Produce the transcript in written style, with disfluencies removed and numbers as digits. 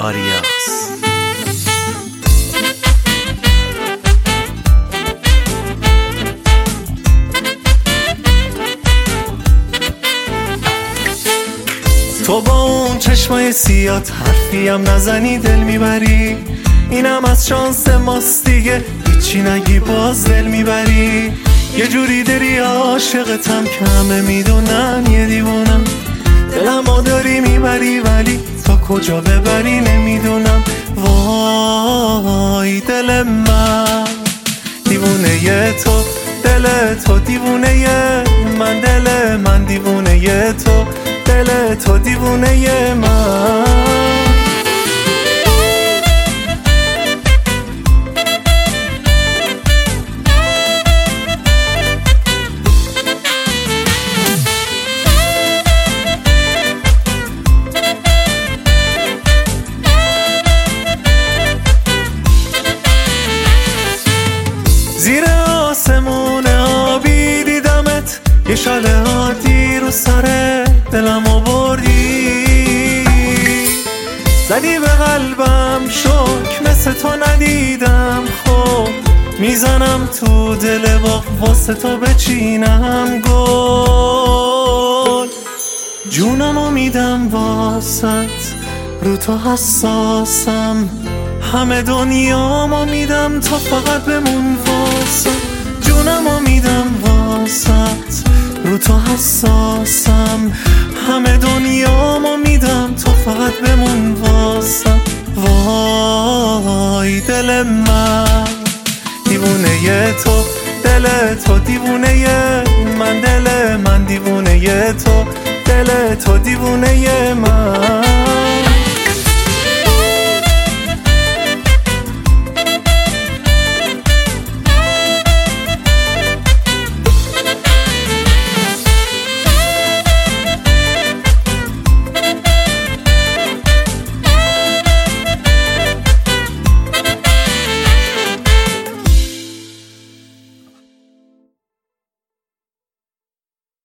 آریاس. تو با اون چشمای سیات حرفیم نزنی دل میبری، اینم از شانس ماست دیگه، هیچی نگی باز دل میبری. یه جوری داری عاشقتم که همه میدونن یه دیوونم، دلمو داری میبری ولی تا کجا ببری نمیدونم. وای دل من دیوونه ی تو، دل تو دیوونه ی من، دل من دیوونه ی تو، دل تو دیوونه ی من. زیر آسمون آبی دیدمت، یه شاله عادی رو سر دلم آوردی، زدی به قلبم شک مثل تو ندیدم. خب میزنم تو دل باغ واسه تو بچینم گل، جونمو میدم واسط رو تو حساسم، همه دنیامو میدم تا فقط بمون واسه. جونمو میدم واسط رو تو حساسم، همه دنیامو میدم تا فقط بمون واسه. وای دل من دیوونه ی تو، دل تو دیوونه ی من، دل من دیوونه ی تو، دل تو دیوونه ی من.